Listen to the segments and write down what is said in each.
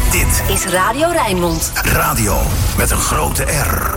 Dit is Radio Rijnmond. Radio met een grote R.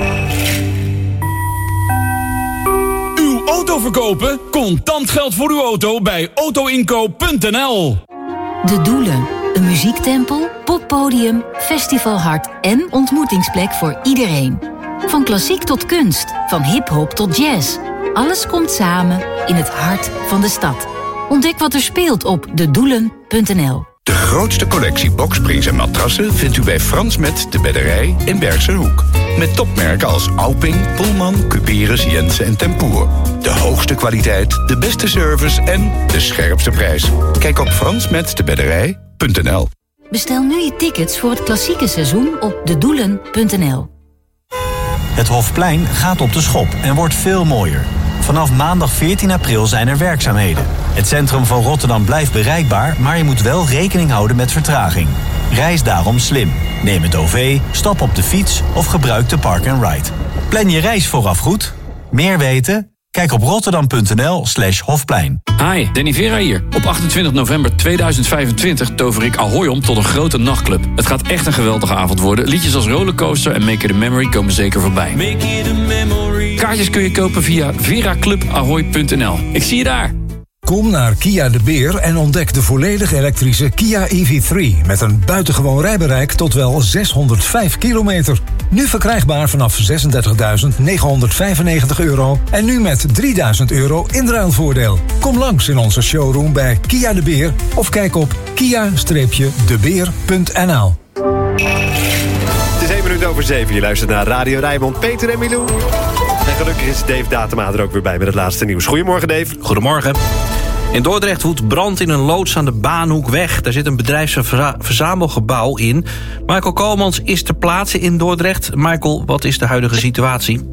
Uw auto verkopen? Contant geld voor uw auto bij autoinkoop.nl. De Doelen. Een muziektempel, poppodium, festivalhart en ontmoetingsplek voor iedereen. Van klassiek tot kunst, van hiphop tot jazz. Alles komt samen in het hart van de stad. Ontdek wat er speelt op dedoelen.nl. De grootste collectie boksprings en matrassen vindt u bij Frans Met de Bedderij in Bergsenhoek. Met topmerken als Auping, Pullman, Cuperus, Jensen en Tempoer. De hoogste kwaliteit, de beste service en de scherpste prijs. Kijk op fransmetdebedderij.nl. Bestel nu je tickets voor het klassieke seizoen op dedoelen.nl. Het Hofplein gaat op de schop en wordt veel mooier. Vanaf maandag 14 april zijn er werkzaamheden. Het centrum van Rotterdam blijft bereikbaar, maar je moet wel rekening houden met vertraging. Reis daarom slim. Neem het OV, stap op de fiets of gebruik de park-and-ride. Plan je reis vooraf goed. Meer weten? Kijk op rotterdam.nl/Hofplein. Hi, Danny Vera hier. Op 28 november 2025 tover ik Ahoy om tot een grote nachtclub. Het gaat echt een geweldige avond worden. Liedjes als Rollercoaster en Make It a Memory komen zeker voorbij. Make it a memory. Kaartjes kun je kopen via veraclubahoy.nl. Ik zie je daar. Kom naar Kia de Beer en ontdek de volledig elektrische Kia EV3... met een buitengewoon rijbereik tot wel 605 kilometer. Nu verkrijgbaar vanaf €36.995 en nu met €3.000 inruilvoordeel. Kom langs in onze showroom bij Kia de Beer of kijk op kia-debeer.nl. Het is 7:07. Je luistert naar Radio Rijnmond. Peter en Milou. En gelukkig is Dave Datema er ook weer bij met het laatste nieuws. Goedemorgen, Dave. Goedemorgen. In Dordrecht woedt brand in een loods aan de Baanhoekweg. Daar zit een bedrijfsverzamelgebouw in. Michael Koolmans is ter plaatse in Dordrecht. Michael, wat is de huidige situatie?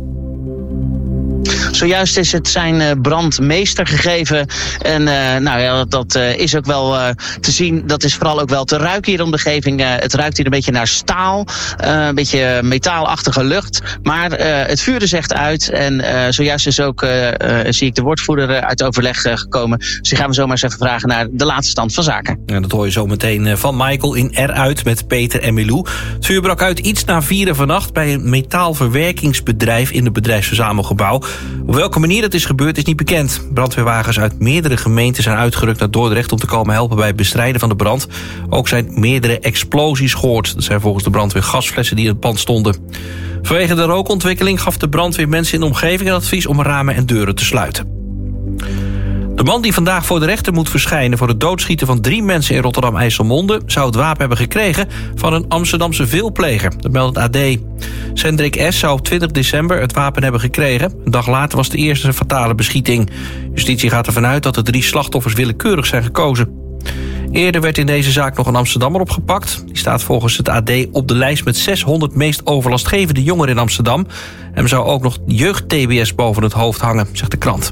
Zojuist is het zijn brandmeester gegeven. En dat is ook wel te zien. Dat is vooral ook wel te ruiken hier in de omgeving. Het ruikt hier een beetje naar staal. Een beetje metaalachtige lucht. Maar het vuur is echt uit. En zojuist is ook, zie ik de woordvoerder uit overleg gekomen. Dus die gaan we zomaar eens even vragen naar de laatste stand van zaken. Ja, dat hoor je zo meteen van Michael in Eruit met Peter en Milou. Het vuur brak uit iets na 4 vannacht bij een metaalverwerkingsbedrijf in het bedrijfsverzamelgebouw. Op welke manier dat is gebeurd is niet bekend. Brandweerwagens uit meerdere gemeenten zijn uitgerukt naar Dordrecht om te komen helpen bij het bestrijden van de brand. Ook zijn meerdere explosies gehoord. Dat zijn volgens de brandweer gasflessen die in het pand stonden. Vanwege de rookontwikkeling gaf de brandweer mensen in de omgeving een advies om ramen en deuren te sluiten. De man die vandaag voor de rechter moet verschijnen voor het doodschieten van 3 mensen in Rotterdam-IJsselmonde zou het wapen hebben gekregen van een Amsterdamse veelpleger. Dat meldt het AD. Cendrik S. zou op 20 december het wapen hebben gekregen. Een dag later was de eerste fatale beschieting. Justitie gaat ervan uit dat de 3 slachtoffers willekeurig zijn gekozen. Eerder werd in deze zaak nog een Amsterdammer opgepakt. Die staat volgens het AD op de lijst met 600 meest overlastgevende jongeren in Amsterdam. Hem zou ook nog jeugd-TBS boven het hoofd hangen, zegt de krant.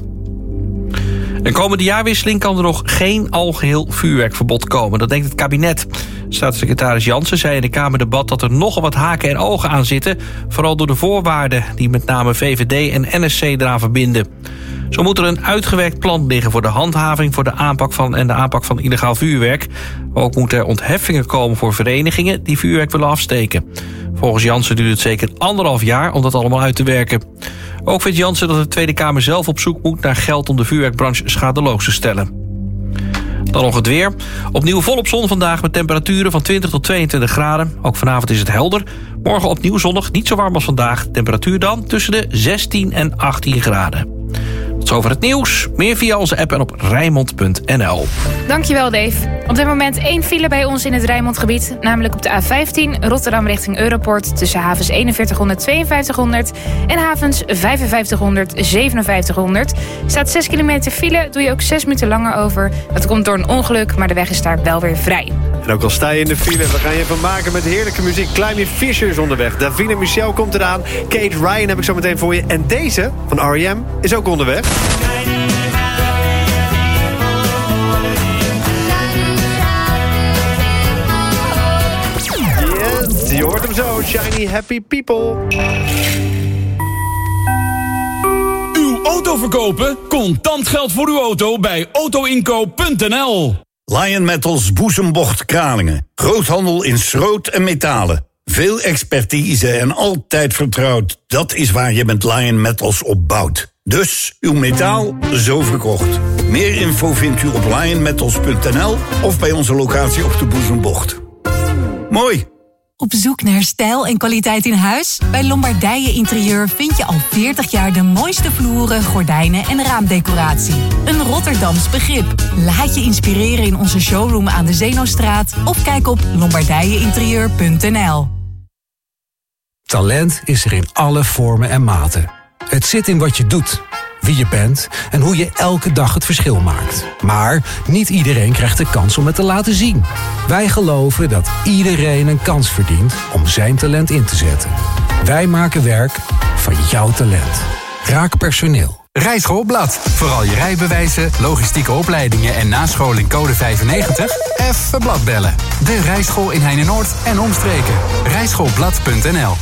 En komende jaarwisseling kan er nog geen algeheel vuurwerkverbod komen. Dat denkt het kabinet. Staatssecretaris Jansen zei in de Kamerdebat dat er nogal wat haken en ogen aan zitten. Vooral door de voorwaarden die met name VVD en NSC eraan verbinden. Zo moet er een uitgewerkt plan liggen voor de handhaving voor de aanpak van illegaal vuurwerk. Ook moeten er ontheffingen komen voor verenigingen die vuurwerk willen afsteken. Volgens Jansen duurt het zeker 1,5 jaar om dat allemaal uit te werken. Ook vindt Jansen dat de Tweede Kamer zelf op zoek moet naar geld om de vuurwerkbranche schadeloos te stellen. Dan nog het weer. Opnieuw volop zon vandaag met temperaturen van 20 tot 22 graden. Ook vanavond is het helder. Morgen opnieuw zonnig, niet zo warm als vandaag. Temperatuur dan tussen de 16 en 18 graden. Tot zover het nieuws. Meer via onze app en op Rijnmond.nl. Dankjewel, Dave. Op dit moment 1 file bij ons in het Rijnmondgebied. Namelijk op de A15 Rotterdam richting Europoort. Tussen havens 4100, 5200 en havens 5500, 5700. Staat 6 kilometer file, doe je ook 6 minuten langer over. Dat komt door een ongeluk, maar de weg is daar wel weer vrij. En ook al sta je in de file, we gaan je even maken met heerlijke muziek. Climby Fisher is onderweg. Davina Michel komt eraan. Kate Ryan heb ik zo meteen voor je. En deze van R.E.M. is ook onderweg. Yes, je hoort hem zo. Shiny Happy People. Uw auto verkopen? Contant geld voor uw auto bij autoinkoop.nl. Lion Metals Boezembocht Kralingen. Groothandel in schroot en metalen. Veel expertise en altijd vertrouwd. Dat is waar je met Lion Metals op bouwt. Dus uw metaal zo verkocht. Meer info vindt u op lionmetals.nl of bij onze locatie op de Boezembocht. Mooi! Op zoek naar stijl en kwaliteit in huis? Bij Lombardije Interieur vind je al 40 jaar de mooiste vloeren, gordijnen en raamdecoratie. Een Rotterdams begrip. Laat je inspireren in onze showroom aan de Zeenostraat of kijk op lombardijeinterieur.nl. Talent is er in alle vormen en maten. Het zit in wat je doet, wie je bent en hoe je elke dag het verschil maakt. Maar niet iedereen krijgt de kans om het te laten zien. Wij geloven dat iedereen een kans verdient om zijn talent in te zetten. Wij maken werk van jouw talent. Raak personeel. Rijschoolblad. Vooral je rijbewijzen, logistieke opleidingen en nascholing code 95? Even blad bellen. De Rijschool in Heinenoord en omstreken. Rijschoolblad.nl.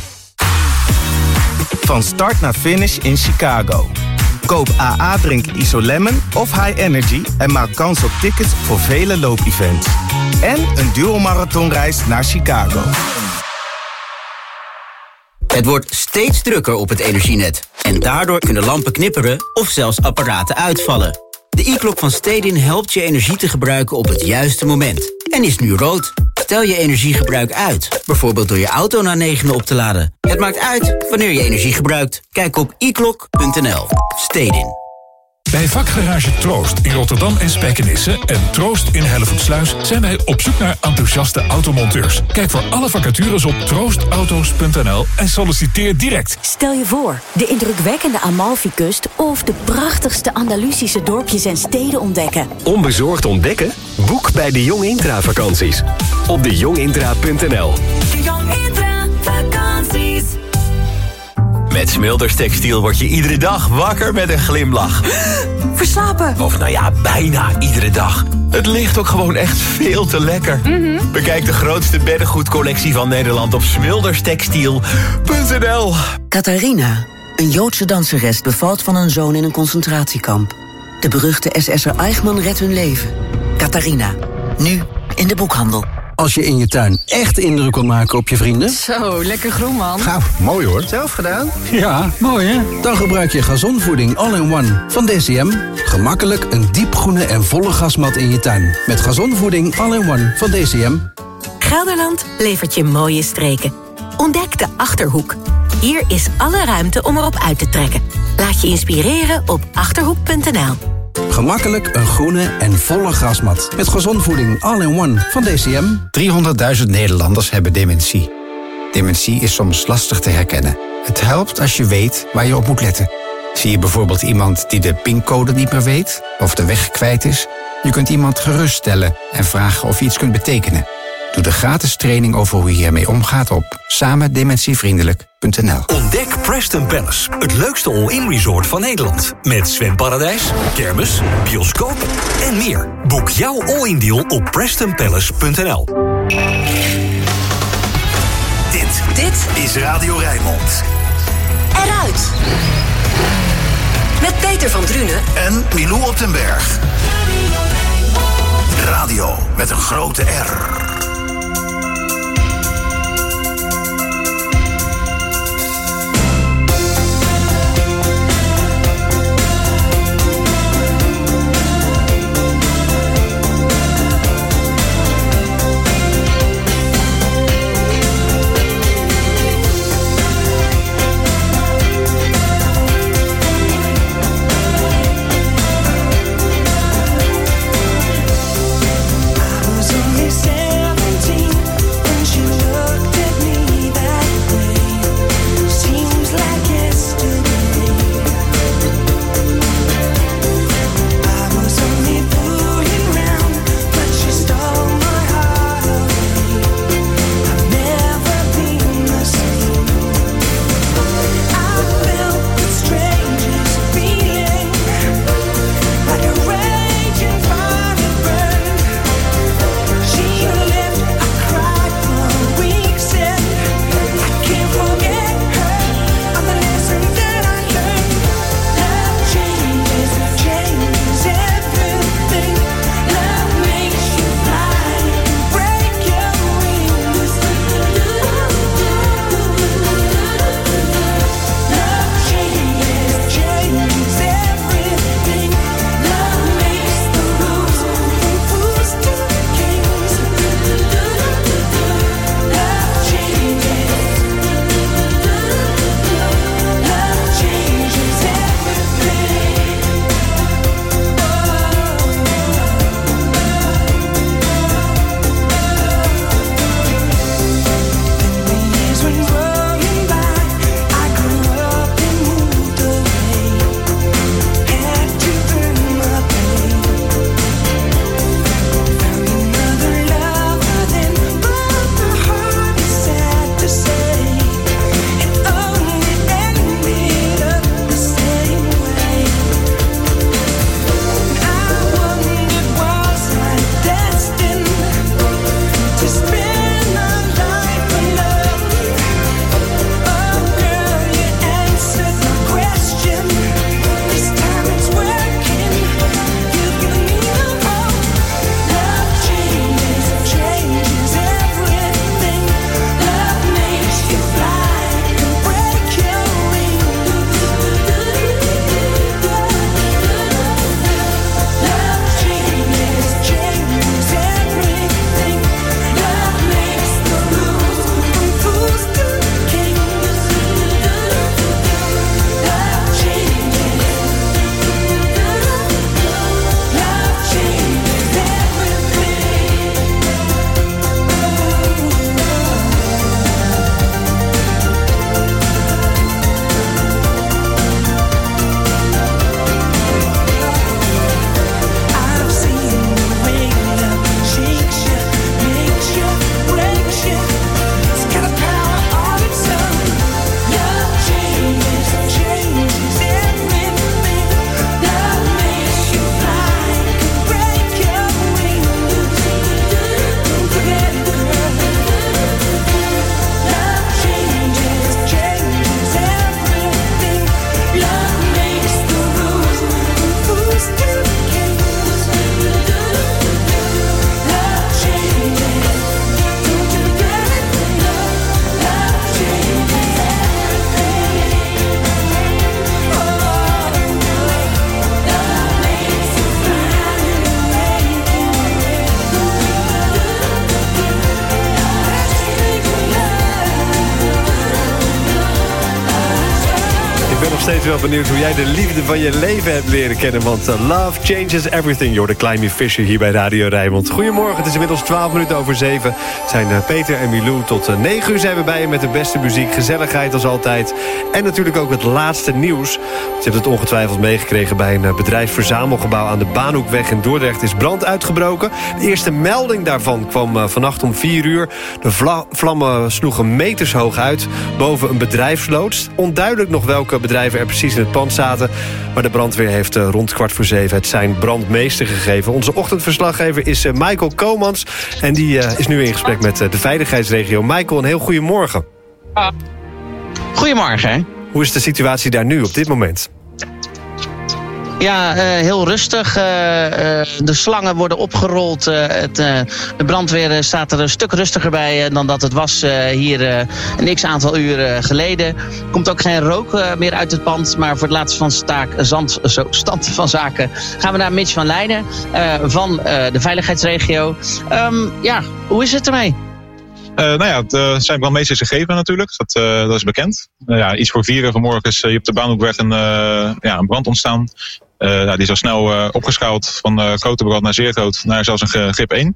Van start naar finish in Chicago. Koop AA Drink Isolemon of High Energy en maak kans op tickets voor vele loopevents. En een duo-marathonreis naar Chicago. Het wordt steeds drukker op het energienet. En daardoor kunnen lampen knipperen of zelfs apparaten uitvallen. De e-klok van Stedin helpt je energie te gebruiken op het juiste moment. En is nu rood. Stel je energiegebruik uit. Bijvoorbeeld door je auto na 9 op te laden. Het maakt uit wanneer je energie gebruikt. Kijk op e-klok.nl. Stedin. Bij vakgarage Troost in Rotterdam en Spijkenisse en Troost in Hellevoetsluis zijn wij op zoek naar enthousiaste automonteurs. Kijk voor alle vacatures op troostauto's.nl en solliciteer direct. Stel je voor, de indrukwekkende Amalfi-kust of de prachtigste Andalusische dorpjes en steden ontdekken. Onbezorgd ontdekken? Boek bij de Jong Intra vakanties. Op dejongintra.nl. De Jong Intra vakanties. Met Smulders Textiel word je iedere dag wakker met een glimlach. Verslapen. Of nou ja, bijna iedere dag. Het ligt ook gewoon echt veel te lekker. Bekijk de grootste beddengoedcollectie van Nederland op smulderstextiel.nl. Katharina, een Joodse danseres, bevalt van een zoon in een concentratiekamp. De beruchte SS'er Eichmann redt hun leven. Katharina, nu in de boekhandel. Als je in je tuin echt indruk wil maken op je vrienden... Zo, lekker groen, man. Nou, mooi hoor. Zelf gedaan? Ja, mooi hè? Dan gebruik je gazonvoeding All-in-One van DCM. Gemakkelijk een diepgroene en volle gasmat in je tuin. Met gazonvoeding All-in-One van DCM. Gelderland levert je mooie streken. Ontdek de Achterhoek. Hier is alle ruimte om erop uit te trekken. Laat je inspireren op achterhoek.nl. Gemakkelijk een groene en volle grasmat. Met gazonvoeding All-in-One van DCM. 300.000 Nederlanders hebben dementie. Dementie is soms lastig te herkennen. Het helpt als je weet waar je op moet letten. Zie je bijvoorbeeld iemand die de pincode niet meer weet of de weg kwijt is? Je kunt iemand geruststellen en vragen of je iets kunt betekenen. Doe de gratis training over hoe je hiermee omgaat op samendementievriendelijk.nl. Ontdek Preston Palace, het leukste all-in resort van Nederland. Met zwemparadijs, kermis, bioscoop en meer. Boek jouw all-in deal op prestonpalace.nl. Dit is Radio Rijnmond. Eruit. Met Peter van Drunen En Milou op den Berg. Radio met een grote R. was only 7 steeds wel benieuwd hoe jij de liefde van je leven hebt leren kennen. Want love changes everything. You're the Climby Fisher hier bij Radio Rijnmond. Goedemorgen, het is inmiddels 7:12. Zijn Peter en Milou tot 9 uur zijn we bij je met de beste muziek. Gezelligheid als altijd. En natuurlijk ook het laatste nieuws. Je hebt het ongetwijfeld meegekregen bij een bedrijfsverzamelgebouw aan de Baanhoekweg in Dordrecht is brand uitgebroken. De eerste melding daarvan kwam vannacht om 4 uur. De vlammen sloegen metershoog uit boven een bedrijfsloods. Onduidelijk nog welke bedrijven er precies in het pand zaten. Maar de brandweer heeft rond 6:15 het zijn brandmeester gegeven. Onze ochtendverslaggever is Michael Komans. En die is nu in gesprek met de veiligheidsregio. Michael, een heel goedemorgen. Goedemorgen. Hoe is de situatie daar nu op dit moment? Ja, heel rustig. De slangen worden opgerold. De brandweer staat er een stuk rustiger bij dan dat het was hier een x-aantal uur geleden. Er komt ook geen rook meer uit het pand. Maar voor het laatste stand van zaken gaan we naar Mitch van Leijden van de veiligheidsregio. Hoe is het ermee? Het zijn brandmeesters gegeven natuurlijk. Dat is bekend. Iets voor 4 vanmorgen is hier op de Baanhoekweg een brand ontstaan. Die is al snel opgeschaald van grote brand naar zeer groot, naar zelfs een grip 1.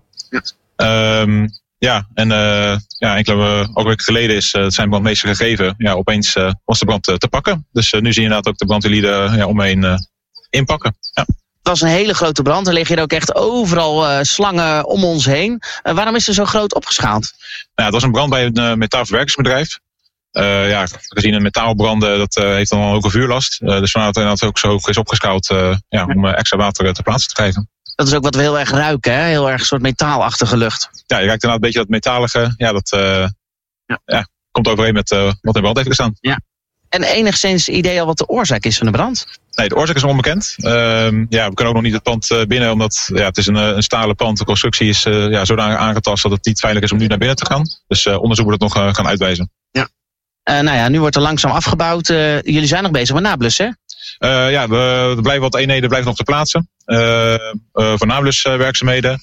Enkele weken geleden zijn brandmeesters gegeven. Ja, opeens was de brand te pakken. Dus nu zie je inderdaad ook de brandweerlieden omheen inpakken. Ja. Het was een hele grote brand. Er liggen hier ook echt overal slangen om ons heen. Waarom is er zo groot opgeschaald? Het was een brand bij een metaalverwerkingsbedrijf. Gezien een metaalbranden, dat heeft dan ook een vuurlast. Dus vandaar dat het ook zo hoog is opgeschaald om extra water te plaatsen te krijgen. Dat is ook wat we heel erg ruiken, hè? Heel erg een soort metaalachtige lucht. Ja, je ruikt inderdaad een beetje dat metalige. Dat komt overeen met wat in brand heeft gestaan. Ja. En enigszins idee al wat de oorzaak is van de brand? Nee, de oorzaak is onbekend. We kunnen ook nog niet het pand binnen, omdat het is een stalen pand. De constructie is zodanig aangetast dat het niet veilig is om nu naar binnen te gaan. Dus onderzoek wordt het nog gaan uitwijzen. Ja. Nu wordt er langzaam afgebouwd. Jullie zijn nog bezig met nablussen, hè? Er blijven wat eenheden blijven nog te plaatsen. Voor nabluswerkzaamheden.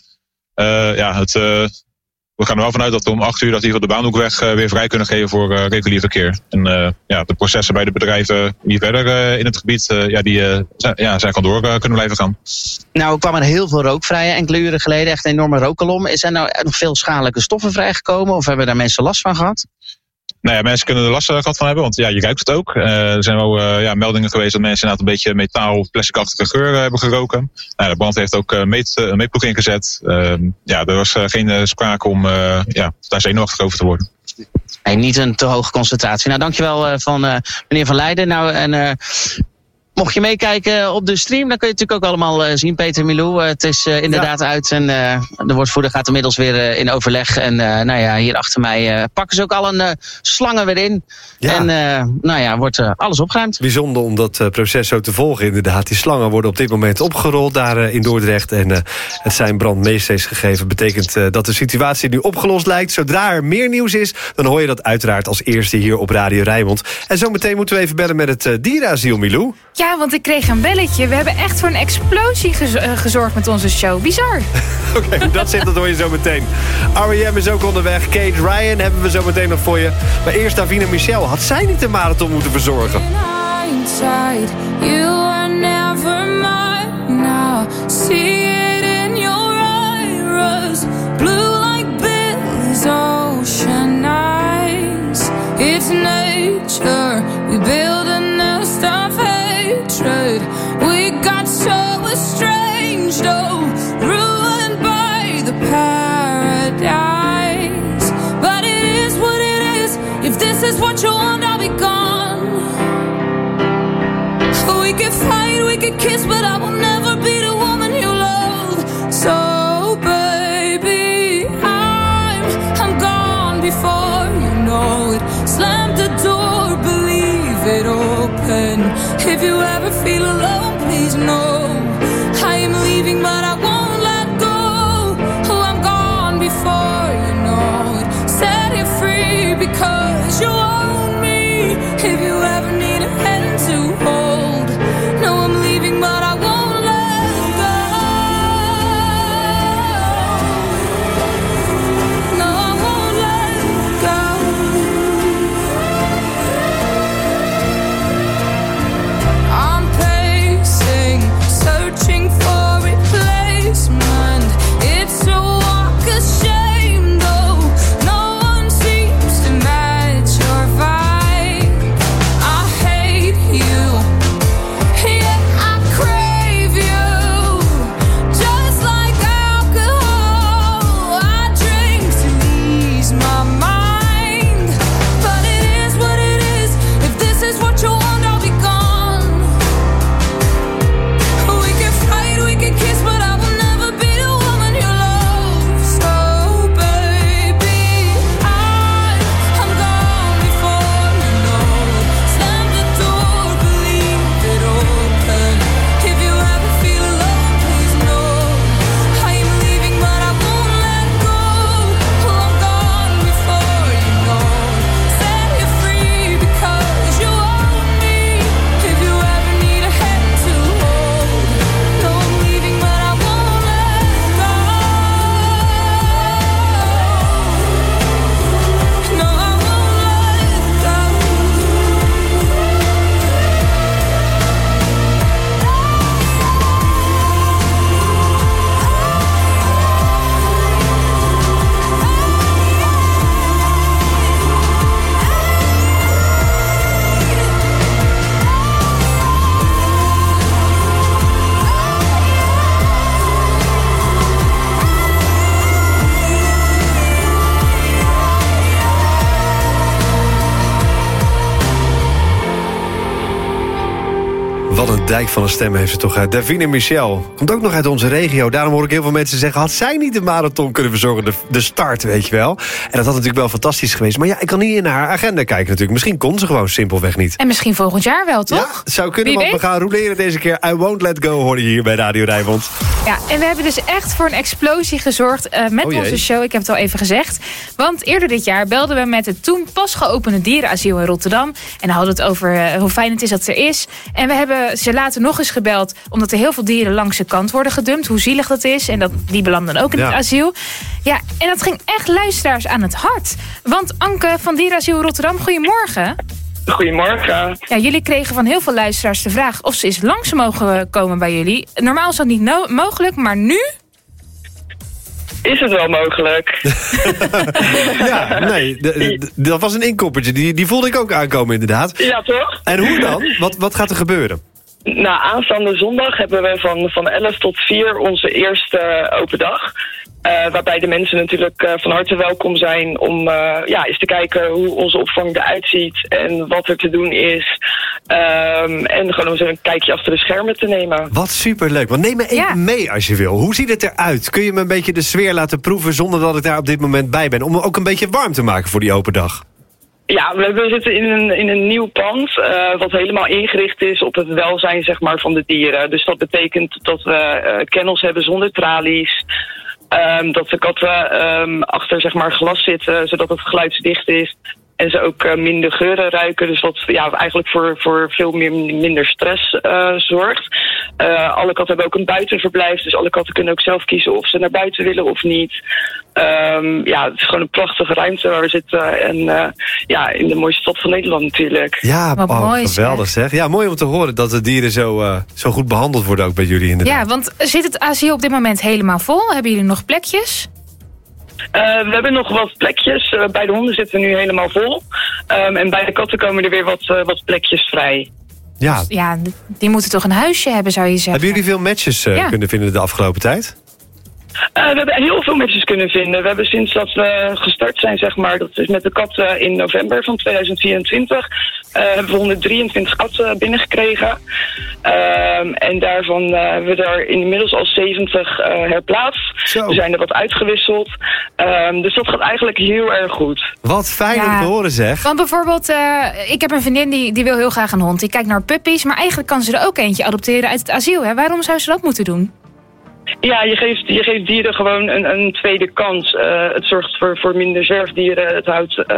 We gaan er wel vanuit dat we om 8 uur dat die van de Baanhoekweg weer vrij kunnen geven voor regulier verkeer. En de processen bij de bedrijven hier verder in het gebied, zij kan door kunnen blijven gaan. Nou, kwam er heel veel rook vrij enkele uren geleden. Echt een enorme rookkolom. Is er nou nog veel schadelijke stoffen vrijgekomen? Of hebben daar mensen last van gehad? Mensen kunnen er last van hebben, want je ruikt het ook. Er zijn wel meldingen geweest dat mensen inderdaad een beetje metaal, plasticachtige geur hebben geroken. De brand heeft ook een meetploeg ingezet. Er was geen sprake om daar zenuwachtig over te worden. Nee, niet een te hoge concentratie. Nou, dankjewel van meneer Van Leijden. Mocht je meekijken op de stream, dan kun je het natuurlijk ook allemaal zien, Peter Milou. Het is inderdaad uit en de woordvoerder gaat inmiddels weer in overleg. En hier achter mij pakken ze ook al een slangen weer in. Ja. En wordt alles opgeruimd. Bijzonder om dat proces zo te volgen inderdaad. Die slangen worden op dit moment opgerold daar in Dordrecht. En het zijn brandmeesters gegeven. Betekent dat de situatie nu opgelost lijkt. Zodra er meer nieuws is, dan hoor je dat uiteraard als eerste hier op Radio Rijnmond. En zometeen moeten we even bellen met het dierenasiel, Milou. Ja, want ik kreeg een belletje. We hebben echt voor een explosie gezorgd met onze show. Bizar. Oké, hoe dat zit, dat hoor je zo meteen. R.E.M. is ook onderweg. Kate Ryan hebben we zo meteen nog voor je. Maar eerst Davina Michel. Had zij niet de marathon moeten verzorgen? It's nature. We build a nest of hatred. We got so estranged, ruined by the paradise. But it is what it is. If this is what you want, I'll be gone. We could fight, we could kiss, but I will never be the woman you love. So baby, I'm gone before you know it. Slam the door, believe it open. If you ever feel alone, please know I am leaving, but I won't let go. Oh, I'm gone before you know it. Set you free because you own me. If you ever need a hand to hold, no, I'm leaving, but I won't let go. No, I won't let go. Wat een dijk van een stem heeft ze toch. Davine Michel komt ook nog uit onze regio. Daarom hoor ik heel veel mensen zeggen... had zij niet de marathon kunnen verzorgen, de start, weet je wel. En dat had natuurlijk wel fantastisch geweest. Maar ja, ik kan niet in haar agenda kijken natuurlijk. Misschien kon ze gewoon simpelweg niet. En misschien volgend jaar wel, toch? Ja, het zou kunnen, want we gaan roleren deze keer. I Won't Let Go, hoor je hier bij Radio Rijnmond. Ja, en we hebben dus echt voor een explosie gezorgd met onze show. Ik heb het al even gezegd. Want eerder dit jaar belden we met het toen pas geopende dierenasiel in Rotterdam. En dan hadden we het over hoe fijn het is dat het er is. En we hebben ze later nog eens gebeld, omdat er heel veel dieren langs de kant worden gedumpt. Hoe zielig dat is. En die belanden dan ook in het asiel. Ja, en dat ging echt luisteraars aan het hart. Want Anke van Dierenasiel Rotterdam, goedemorgen. Goedemorgen. Ja, jullie kregen van heel veel luisteraars de vraag of ze eens langs mogen komen bij jullie. Normaal is dat niet mogelijk, maar nu... Is het wel mogelijk? Ja, nee, dat was een inkoppertje. Die voelde ik ook aankomen, inderdaad. Ja, toch? En hoe dan? Wat gaat er gebeuren? Nou, aanstaande zondag hebben we van 11 tot 4 onze eerste open dag. Waarbij de mensen natuurlijk van harte welkom zijn om eens te kijken hoe onze opvang eruit ziet en wat er te doen is. En gewoon om een kijkje achter de schermen te nemen. Wat superleuk. Want neem me even mee als je wil. Hoe ziet het eruit? Kun je me een beetje de sfeer laten proeven zonder dat ik daar op dit moment bij ben? Om me ook een beetje warm te maken voor die open dag. Ja, we zitten in een nieuw pand wat helemaal ingericht is op het welzijn, zeg maar, van de dieren. Dus dat betekent dat we kennels hebben zonder tralies. Dat de katten achter, zeg maar, glas zitten, zodat het geluidsdicht is. En ze ook minder geuren ruiken. Dus wat eigenlijk voor veel minder stress zorgt. Alle katten hebben ook een buitenverblijf. Dus alle katten kunnen ook zelf kiezen of ze naar buiten willen of niet. Het is gewoon een prachtige ruimte waar we zitten. En in de mooiste stad van Nederland natuurlijk. Ja, mooi, geweldig zeg. Ja, mooi om te horen dat de dieren zo goed behandeld worden ook bij jullie inderdaad. Ja, want zit het asiel op dit moment helemaal vol? Hebben jullie nog plekjes? We hebben nog wat plekjes. Bij de honden zitten we nu helemaal vol. En bij de katten komen er weer wat plekjes vrij. Ja. Dus, ja, die moeten toch een huisje hebben, zou je zeggen. Hebben jullie veel matches kunnen vinden de afgelopen tijd? We hebben heel veel matches kunnen vinden. We hebben sinds dat we gestart zijn, zeg maar, dat is met de katten in november van 2024... hebben we 123 katten binnengekregen. En daarvan hebben we er inmiddels al 70 herplaatst. Zo. Er zijn er wat uitgewisseld. Dus dat gaat eigenlijk heel erg goed. Wat fijn om te horen, zeg. Want bijvoorbeeld, ik heb een vriendin die wil heel graag een hond. Die kijkt naar puppies, maar eigenlijk kan ze er ook eentje adopteren uit het asiel. Hè? Waarom zou ze dat moeten doen? Ja, je geeft dieren gewoon een tweede kans. Het zorgt voor minder zwerfdieren. Het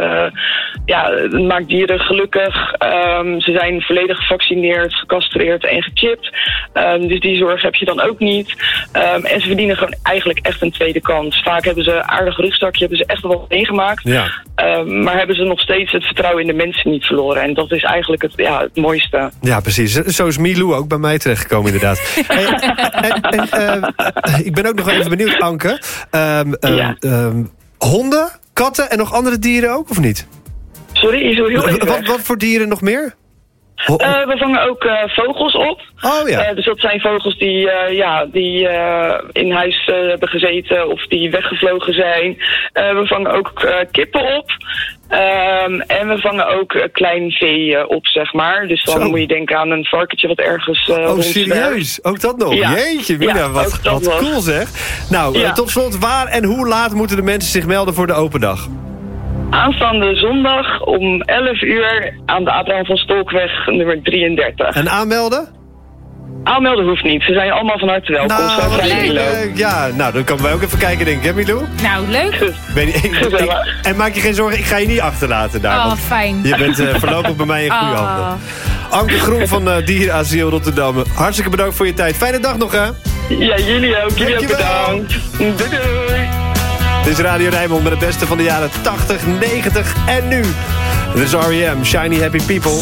het maakt dieren gelukkig. Ze zijn volledig gevaccineerd, gecastreerd en gechipt. Dus die zorg heb je dan ook niet. En ze verdienen gewoon eigenlijk echt een tweede kans. Vaak hebben ze een aardig rugzakje, hebben ze echt wel meegemaakt. Ja. Maar hebben ze nog steeds het vertrouwen in de mensen niet verloren. En dat is eigenlijk het mooiste. Ja, precies. Zo is Milou ook bij mij terechtgekomen, inderdaad. Ik ben ook nog even benieuwd, Anke. Honden, katten en nog andere dieren ook, of niet? Sorry, je zo heel even. Wat voor dieren nog meer? We vangen ook vogels op. Oh ja. Dus dat zijn vogels die in huis hebben gezeten of die weggevlogen zijn. We vangen ook kippen op. En we vangen ook klein vee op, zeg maar. Dus dan moet je denken aan een varkentje wat ergens serieus? Ook dat nog? Ja. Jeetje, Mina, wat cool zeg. Nou, tot slot, waar en hoe laat moeten de mensen zich melden voor de open dag? Aanstaande zondag om 11 uur aan de Abraham van Stolkweg nummer 33. En aanmelden? Aanmelden hoeft niet. Ze zijn allemaal van harte welkom. Ja, nou, dan kunnen wij ook even kijken, denk ik, hè, Milou? Nou, leuk. En maak je geen zorgen, ik ga je niet achterlaten daar. Oh, fijn. Je bent voorlopig bij mij in goede handen. Anke Groen van Dierenasiel Rotterdam. Hartstikke bedankt voor je tijd. Fijne dag nog, hè? Ja, jullie ook. Jullie ook bedankt. Doei, doei. Dit is Radio Rijnmond met het beste van de jaren 80, 90 en nu. Dit is R.E.M. Shiny Happy People.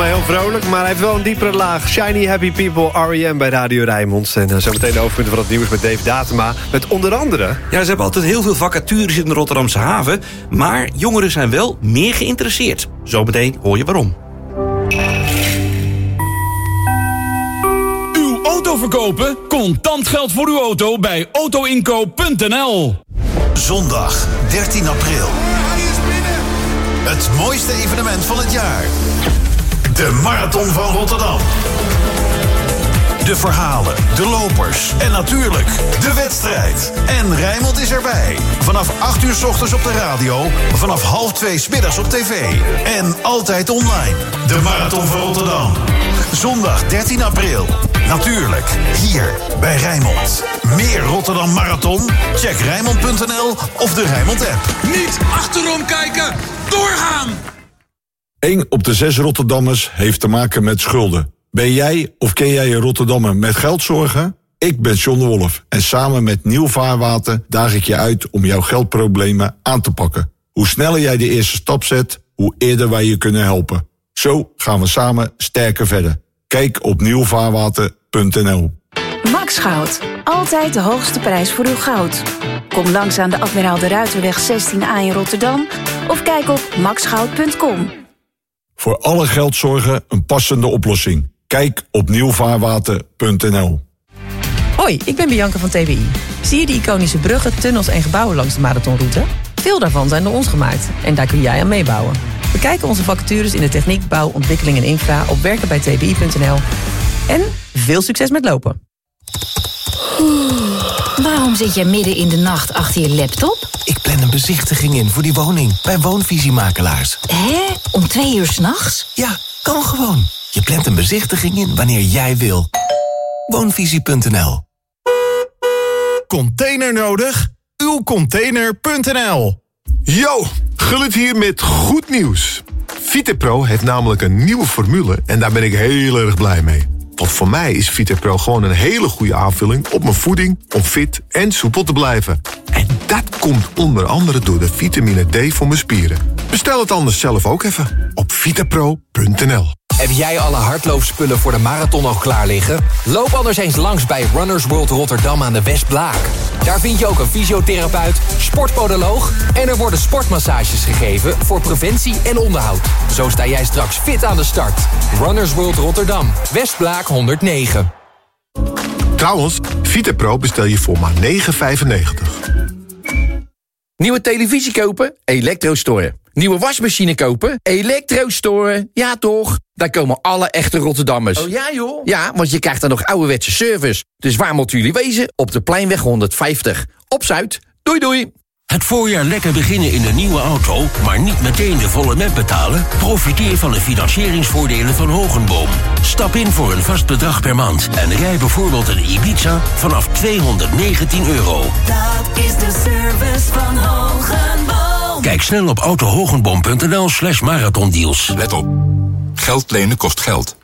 allemaal heel vrolijk, maar hij heeft wel een diepere laag. Shiny Happy People, R.E.M. bij Radio Rijnmond. En zometeen de hoofdpunten van het nieuws met Dave Datema. Met onder andere... Ja, ze hebben altijd heel veel vacatures in de Rotterdamse haven. Maar jongeren zijn wel meer geïnteresseerd. Zometeen hoor je waarom. Uw auto verkopen? Contant geld voor uw auto bij autoinkoop.nl. Zondag 13 april. Het mooiste evenement van het jaar. De Marathon van Rotterdam. De verhalen, de lopers en natuurlijk de wedstrijd. En Rijnmond is erbij. Vanaf 8 uur 's ochtends op de radio, vanaf 1:30 's middags op tv. En altijd online. De Marathon van Rotterdam. Zondag 13 april. Natuurlijk, hier bij Rijnmond. Meer Rotterdam Marathon? Check Rijnmond.nl of de Rijnmond-app. Niet achterom kijken, doorgaan! 1 op de 6 Rotterdammers heeft te maken met schulden. Ben jij of ken jij een Rotterdammer met geldzorgen? Ik ben John de Wolf en samen met Nieuw Vaarwater daag ik je uit om jouw geldproblemen aan te pakken. Hoe sneller jij de eerste stap zet, hoe eerder wij je kunnen helpen. Zo gaan we samen sterker verder. Kijk op nieuwvaarwater.nl. Max Goud. Altijd de hoogste prijs voor uw goud. Kom langs aan de Admiraal de Ruiterweg 16A in Rotterdam of kijk op maxgoud.com. Voor alle geldzorgen een passende oplossing. Kijk op nieuwvaarwater.nl. Hoi, ik ben Bianca van TWI. Zie je de iconische bruggen, tunnels en gebouwen langs de marathonroute? Veel daarvan zijn door ons gemaakt en daar kun jij aan meebouwen. Bekijk onze vacatures in de techniek, bouw, ontwikkeling en infra op werkenbijtwi.nl. En veel succes met lopen. Waarom zit jij midden in de nacht achter je laptop? Ik plan een bezichtiging in voor die woning bij Woonvisiemakelaars. Hè? Om 2 uur 's nachts? Ja, kan gewoon. Je plant een bezichtiging in wanneer jij wil. Woonvisie.nl. Container nodig? Uwcontainer.nl. Yo, Gullit hier met goed nieuws. Vitapro heeft namelijk een nieuwe formule en daar ben ik heel erg blij mee. Want voor mij is Vitapro gewoon een hele goede aanvulling op mijn voeding om fit en soepel te blijven. En dat komt onder andere door de vitamine D voor mijn spieren. Bestel het anders zelf ook even op vitapro.nl. Heb jij alle hardloopspullen voor de marathon al klaar liggen? Loop anders eens langs bij Runners World Rotterdam aan de Westblaak. Daar vind je ook een fysiotherapeut, sportpodoloog en er worden sportmassages gegeven voor preventie en onderhoud. Zo sta jij straks fit aan de start. Runners World Rotterdam, Westblaak 109. Trouwens, Vitapro bestel je voor maar €9,95. Nieuwe televisie kopen? Elektrostore. Nieuwe wasmachine kopen? Elektrostore. Ja toch? Daar komen alle echte Rotterdammers. Oh ja joh? Ja, want je krijgt dan nog ouderwetse service. Dus waar moeten jullie wezen? Op de Pleinweg 150. Op Zuid. Doei doei. Het voorjaar lekker beginnen in een nieuwe auto, maar niet meteen de volle net betalen? Profiteer van de financieringsvoordelen van Hogenboom. Stap in voor een vast bedrag per maand en rij bijvoorbeeld een Ibiza vanaf €219. Dat is de service van Hogenboom. Kijk snel op autohogenboom.nl/marathondeals. Let op. Geld lenen kost geld.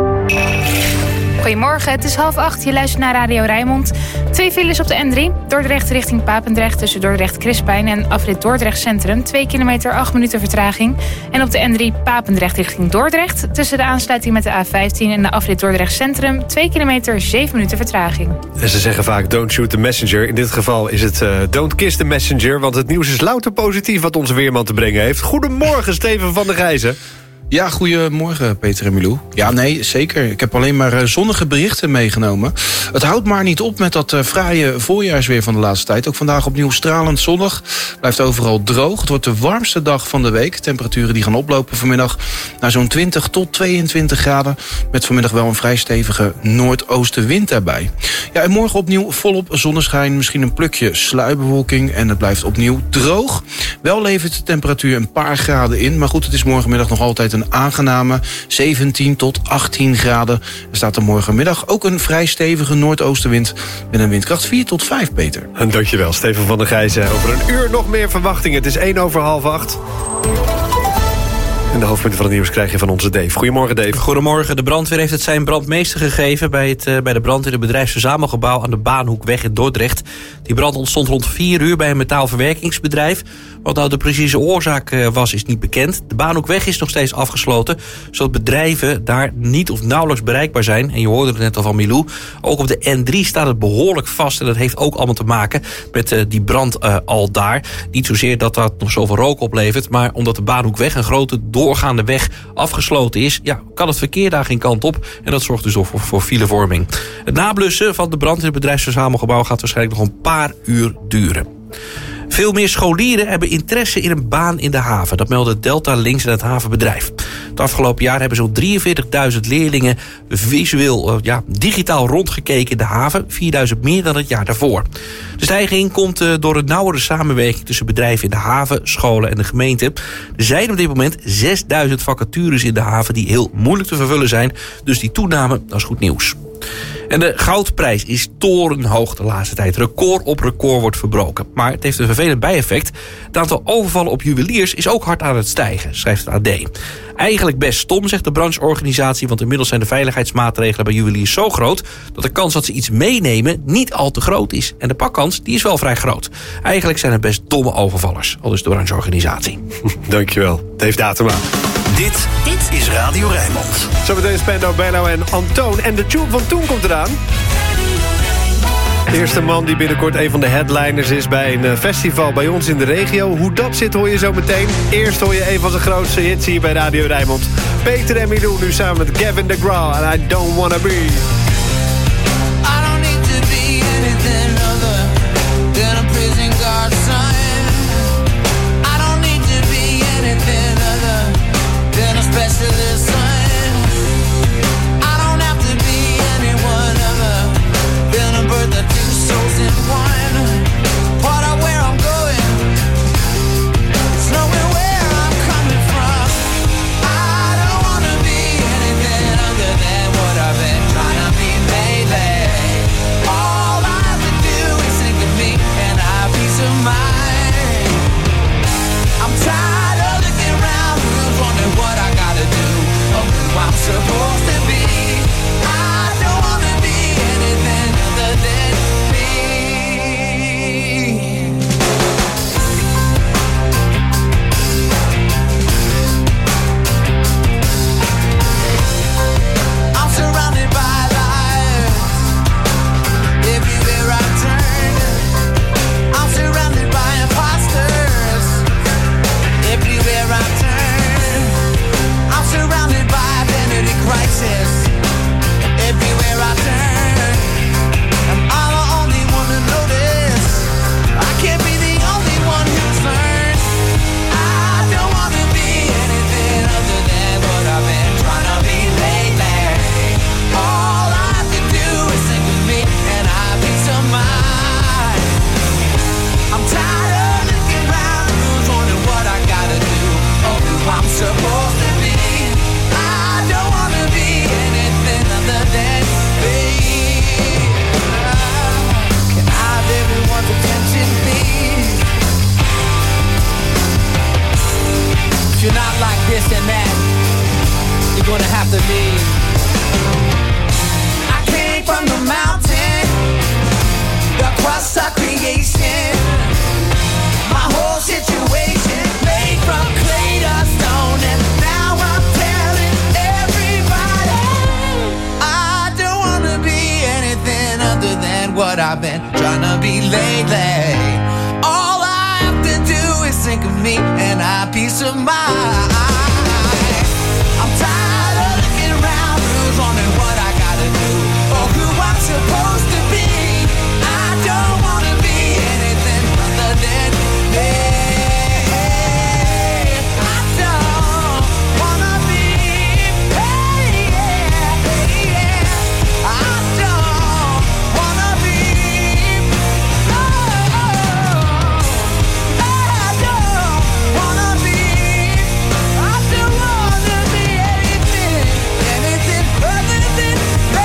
Goedemorgen, het is 7:30. Je luistert naar Radio Rijnmond. 2 files op de N3. Dordrecht richting Papendrecht tussen Dordrecht-Crispijn en afrit Dordrecht Centrum. 2 kilometer, 8 minuten vertraging. En op de N3 Papendrecht richting Dordrecht tussen de aansluiting met de A15 en de afrit Dordrecht Centrum. 2 kilometer, 7 minuten vertraging. En ze zeggen vaak don't shoot the messenger. In dit geval is het don't kiss the messenger. Want het nieuws is louter positief wat onze weerman te brengen heeft. Goedemorgen, Steven van der Gijzen. Ja, goedemorgen Peter en Milou. Ja, nee, zeker. Ik heb alleen maar zonnige berichten meegenomen. Het houdt maar niet op met dat fraaie voorjaarsweer van de laatste tijd. Ook vandaag opnieuw stralend zonnig. Blijft overal droog. Het wordt de warmste dag van de week. Temperaturen die gaan oplopen vanmiddag naar zo'n 20 tot 22 graden. Met vanmiddag wel een vrij stevige noordoostenwind daarbij. Ja, en morgen opnieuw volop zonneschijn. Misschien een plukje sluierbewolking. En het blijft opnieuw droog. Wel levert de temperatuur een paar graden in. Maar goed, het is morgenmiddag nog altijd een aangename 17 tot 18 graden. Er staat er morgenmiddag ook een vrij stevige noordoostenwind met een windkracht 4 tot 5, Peter. En dankjewel, Steven van der Gijzen. Over een uur nog meer verwachtingen. Het is 7:45. En de hoofdpunten van het nieuws krijg je van onze Dave. Goedemorgen, Dave. Goedemorgen. De brandweer heeft het zijn brandmeester gegeven bij de brand in het bedrijfsverzamelgebouw aan de Baanhoekweg in Dordrecht. Die brand ontstond rond 4 uur bij een metaalverwerkingsbedrijf. Wat nou de precieze oorzaak was, is niet bekend. De Baanhoekweg is nog steeds afgesloten, zodat bedrijven daar niet of nauwelijks bereikbaar zijn. En je hoorde het net al van Milou. Ook op de N3 staat het behoorlijk vast. En dat heeft ook allemaal te maken met die brand al daar. Niet zozeer dat nog zoveel rook oplevert, maar omdat de Baanhoekweg, een grote doorgaande weg, afgesloten is, kan het verkeer daar geen kant op. En dat zorgt dus voor filevorming. Het nablussen van de brand in het bedrijfsverzamelgebouw gaat waarschijnlijk nog een paar uur duren. Veel meer scholieren hebben interesse in een baan in de haven. Dat meldde Delta Links en het havenbedrijf. Het afgelopen jaar hebben zo'n 43.000 leerlingen digitaal rondgekeken in de haven. 4.000 meer dan het jaar daarvoor. De stijging komt door een nauwere samenwerking tussen bedrijven in de haven, scholen en de gemeente. Er zijn op dit moment 6.000 vacatures in de haven die heel moeilijk te vervullen zijn. Dus die toename, dat is goed nieuws. En de goudprijs is torenhoog de laatste tijd. Record op record wordt verbroken. Maar het heeft een vervelend bijeffect. Het aantal overvallen op juweliers is ook hard aan het stijgen, schrijft het AD. Eigenlijk best stom, zegt de brancheorganisatie, want inmiddels zijn de veiligheidsmaatregelen bij juweliers zo groot dat de kans dat ze iets meenemen niet al te groot is. En de pakkans, die is wel vrij groot. Eigenlijk zijn het best domme overvallers, aldus de brancheorganisatie. Dankjewel, Dave Datema. Dit is Radio Rijnmond. Zometeen Spendo, Bello en Antoon. En de tune van toen komt eraan. De eerste man die binnenkort een van de headliners is bij een festival bij ons in de regio. Hoe dat zit hoor je zo meteen. Eerst hoor je een van zijn grootste hits hier bij Radio Rijnmond. Peter en Milou nu samen met Gavin DeGraw en I Don't Wanna Be. I don't need to be anything other than a prison guard son. I don't need to be anything other than a specialist son. I don't have to be anyone other than a bird that two souls in one. Part of where I'm going, it's knowing where I'm coming from. I don't wanna be anything other than what I've been trying to be lately. All I have to do is think of me and I have peace of mind. I'm tired of looking around, who's wondering what I gotta do, or who I'm supposed to be. I don't wanna be anything other than me. I'm surrounded by lies, everywhere I turn. I'm surrounded by imposters, everywhere I turn. I'm surrounded by identity crisis, everywhere I turn. Am I the only one to notice? I can't be the only one who's learned. I don't wanna be anything other than what I've been trying to be lately. All I have to do is think of me and I have peace of mind. I'm tired of looking around, who's wondering what I gotta do, or who I'm supposed to be. I don't wanna be anything other than me. Can I have everyone's attention, please? If you're not like this and that, you're gonna have to leave. I came from the mountain, the crust of creation. My whole situation made from clay to stone, and now I'm telling everybody I don't wanna be anything other than what I've been trying to be lately. All I have to do is think of me and I have peace of mind. I'm tired of looking around, who's wondering what I gotta do, or who I'm supposed to be. I don't wanna be anything other than me. I don't wanna be, I don't wanna be, I don't wanna be, I don't wanna be anything, anything other than me.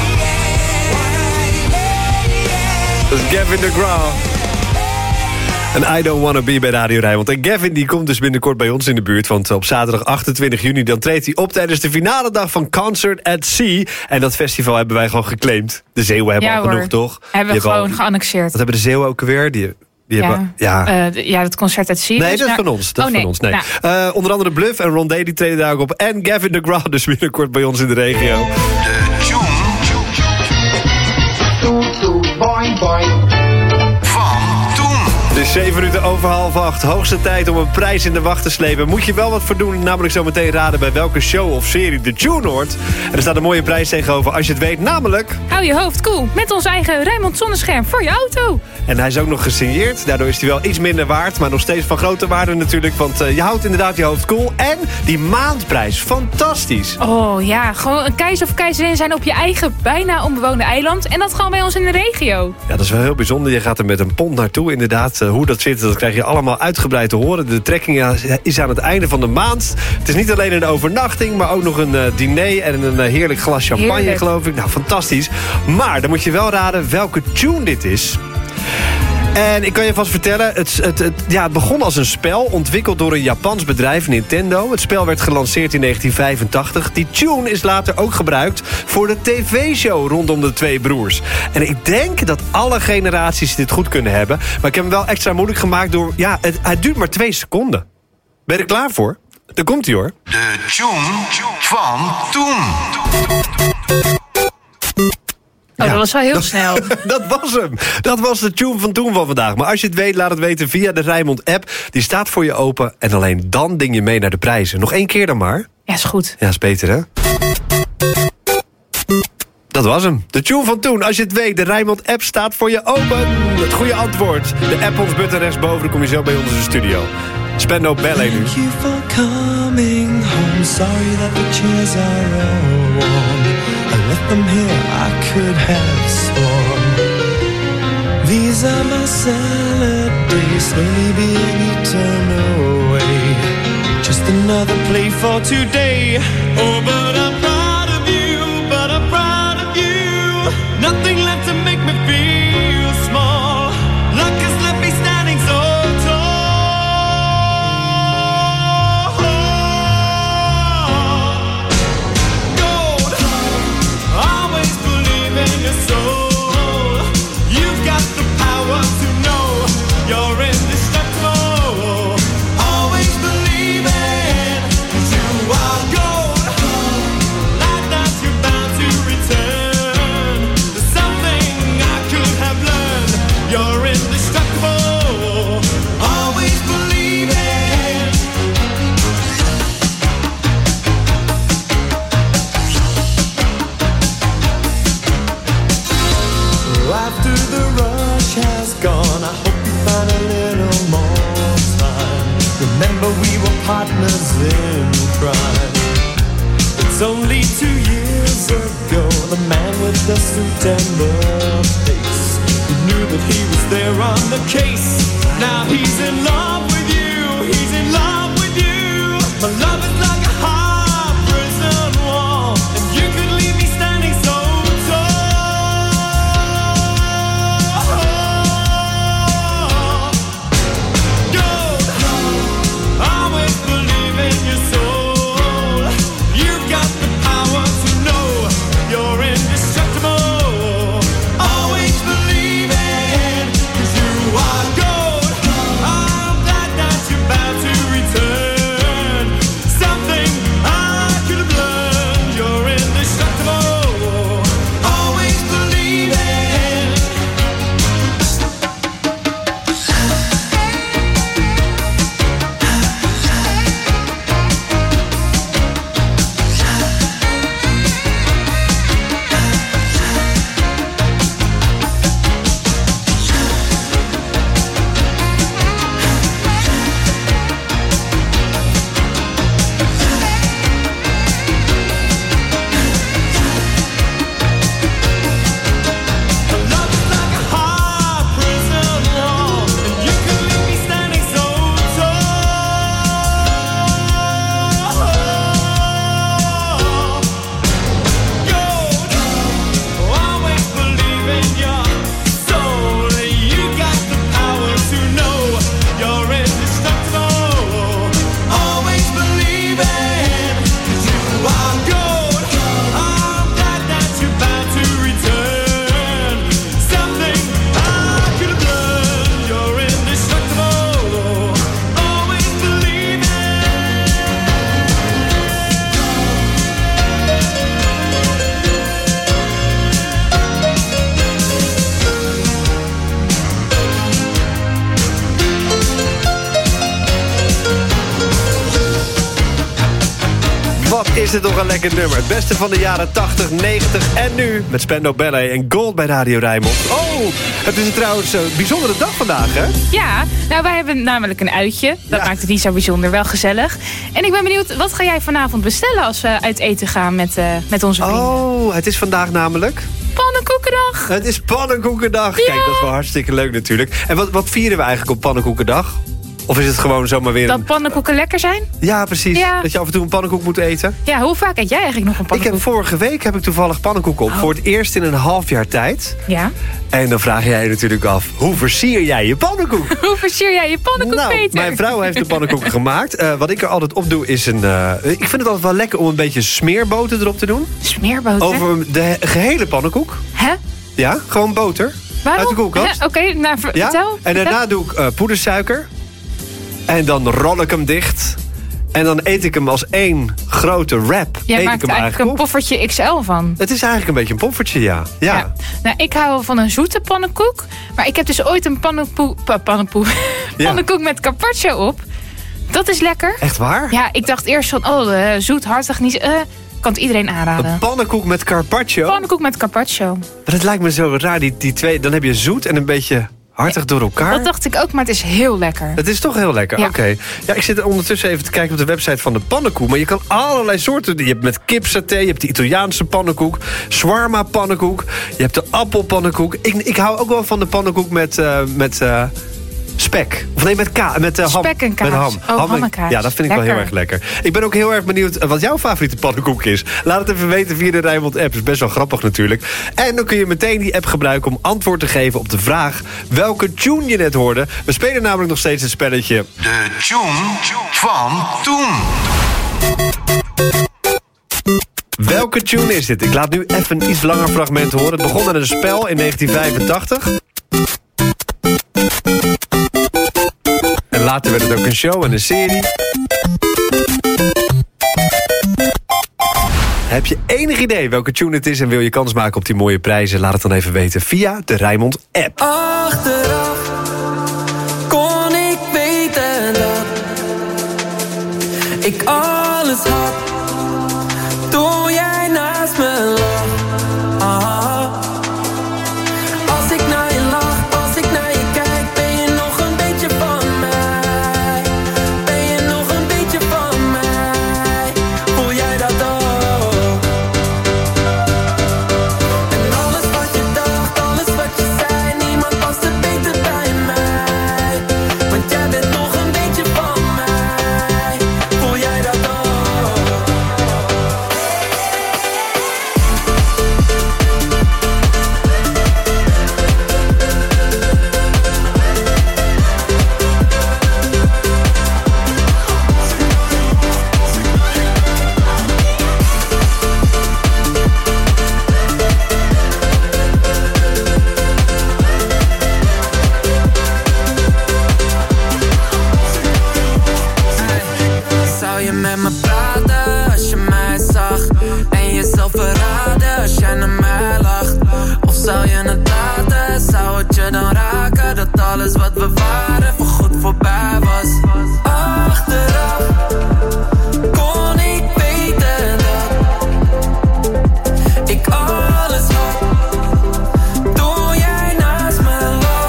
Dat is Gavin DeGraw. En I Don't Wanna Be bij Radio Rijnmond. En Gavin die komt dus binnenkort bij ons in de buurt. Want op zaterdag 28 juni dan treedt hij op tijdens de finale dag van Concert at Sea. En dat festival hebben wij gewoon geclaimd. De Zeeuwen hebben al genoeg, toch? Hebben we gewoon geannexeerd. Wat hebben de Zeeuwen ook alweer? Die hebben, het Concert at Sea. Nee, dat is van ons. Dat is van ons. Nee. Nou. Onder andere Bluff en Rondé die treden daar ook op. En Gavin DeGraw dus binnenkort bij ons in de regio. Het is 7 minuten over 7:30. Hoogste tijd om een prijs in de wacht te slepen. Moet je wel wat voor doen, namelijk zo meteen raden bij welke show of serie de tune hoort. En er staat een mooie prijs tegenover als je het weet, namelijk... Hou je hoofd koel met ons eigen Rijnmond zonnescherm voor je auto. En hij is ook nog gesigneerd. Daardoor is hij wel iets minder waard, maar nog steeds van grote waarde natuurlijk. Want je houdt inderdaad je hoofd koel. En die maandprijs, fantastisch. Oh ja, gewoon een keizer of keizerin zijn op je eigen bijna onbewoonde eiland. En dat gewoon bij ons in de regio. Ja, dat is wel heel bijzonder. Je gaat er met een pond naartoe inderdaad. Hoe dat zit, dat krijg je allemaal uitgebreid te horen. De trekking is aan het einde van de maand. Het is niet alleen een overnachting, maar ook nog een diner en een heerlijk glas champagne, geloof ik. Nou, fantastisch. Maar dan moet je wel raden welke tune dit is. En ik kan je vast vertellen, het begon als een spel, ontwikkeld door een Japans bedrijf, Nintendo. Het spel werd gelanceerd in 1985. Die tune is later ook gebruikt voor de tv-show rondom de twee broers. En ik denk dat alle generaties dit goed kunnen hebben. Maar ik heb hem wel extra moeilijk gemaakt door... Ja, het duurt maar 2 seconden. Ben je er klaar voor? Daar komt hij hoor. De tune van toen. Oh, dat was wel heel snel. Dat was hem. Dat was de tune van toen van vandaag. Maar als je het weet, laat het weten via de Rijnmond-app. Die staat voor je open en alleen dan ding je mee naar de prijzen. Nog 1 keer dan maar. Ja, is goed. Ja, is beter, hè? Dat was hem. De tune van toen. Als je het weet, de Rijnmond-app staat voor je open. Het goede antwoord. De app ons button rechtsboven, dan kom je zo bij ons in de studio. Spendo Ballet nu. Thank you for coming home. Sorry that the chairs are all warm. I left them here, I could have sworn. These are my salad days, slowly being eaten away. Just another play for today. Oh, but I'm proud of you, but I'm proud of you. Nothing left to make me feel small. Luck has left me standing so tall. Partners in crime. It's only 2 years ago, the man with the suit and the face, who knew that he was there on the case. Now he's in love with you, he's in love with you. My love is like a hard prison wall, and you could leave me standing so something het toch een lekker nummer. Het beste van de jaren 80, 90 en nu. Met Spandau Ballet en Gold bij Radio Rijnmond. Oh, het is trouwens een bijzondere dag vandaag, hè? Ja, nou wij hebben namelijk een uitje. Dat maakt het niet zo bijzonder, wel gezellig. En ik ben benieuwd, wat ga jij vanavond bestellen als we uit eten gaan met onze vrienden? Oh, het is vandaag namelijk... Pannenkoekendag. Het is Pannenkoekendag. Ja. Kijk, dat is wel hartstikke leuk natuurlijk. En wat vieren we eigenlijk op Pannenkoekendag? Of is het gewoon zomaar weer... Dat pannenkoeken lekker zijn? Ja, precies. Ja. Dat je af en toe een pannenkoek moet eten. Ja, hoe vaak eet jij eigenlijk nog een pannenkoek? Vorige week heb ik toevallig pannenkoek op. Voor het eerst in een half jaar tijd. Ja. En dan vraag jij je natuurlijk af, hoe versier jij je pannenkoek? Hoe versier jij je pannenkoek, Peter? Mijn vrouw heeft de pannenkoeken gemaakt. Wat ik er altijd op doe is een... ik vind het altijd wel lekker om een beetje smeerboter erop te doen. Smeerboter? Over de gehele pannenkoek. Hè? Ja, gewoon boter. Waarom? Uit de koelkast. Oké, nou vertel. En daarna doe ik poedersuiker. En dan rol ik hem dicht. En dan eet ik hem als één grote wrap. Jij maakt er eigenlijk een poffertje XL van. Het is eigenlijk een beetje een poffertje, ja. Nou, ik hou wel van een zoete pannenkoek. Maar ik heb dus ooit een pannenkoek met carpaccio op. Dat is lekker. Echt waar? Ja, ik dacht eerst van, zoet, hartig, niet... kan het iedereen aanraden. Een pannenkoek met carpaccio? Pannenkoek met carpaccio. Maar het lijkt me zo raar, die twee. Dan heb je zoet en een beetje... hartig door elkaar. Dat dacht ik ook, maar het is heel lekker. Het is toch heel lekker, ja. Oké. Ja, ik zit ondertussen even te kijken op de website van de pannenkoek. Maar je kan allerlei soorten. Je hebt met kipsaté, je hebt de Italiaanse pannenkoek. Shawarma pannenkoek. Je hebt de appelpannenkoek. Ik hou ook wel van de pannenkoek met spek. Of nee, met ham. Spek en kaas. Met ham. Ham en kaas. Ja, dat vind ik wel heel erg lekker. Ik ben ook heel erg benieuwd wat jouw favoriete pannenkoek is. Laat het even weten via de Rijnmond app. Is best wel grappig natuurlijk. En dan kun je meteen die app gebruiken om antwoord te geven op de vraag welke tune je net hoorde. We spelen namelijk nog steeds het spelletje De tune van toen. Welke tune is dit? Ik laat nu even een iets langer fragment horen. Het begon met een spel in 1985. En later werd het ook een show en een serie. Heb je enig idee welke tune het is en wil je kans maken op die mooie prijzen? Laat het dan even weten via de Rijnmond app. Achteraf kon ik weten dat ik alles had toen jij naast me lag. Als ik naar je lach, als ik naar je kijk, ben je nog een beetje van mij? Ben je nog een beetje van mij? Voel jij dat ook? En alles wat je dacht, alles wat je zei, niemand past er beter bij mij. Want jij bent nog een beetje van mij. Voel jij dat ook? Zou je met me praten als je mij zag? En jezelf verraden als jij naar mij lacht? Of zou je het laten? Zou het je dan raken? Dat alles wat we waren voorgoed voorbij was. Achteraf kon ik weten dat ik alles had toen jij naast me lag.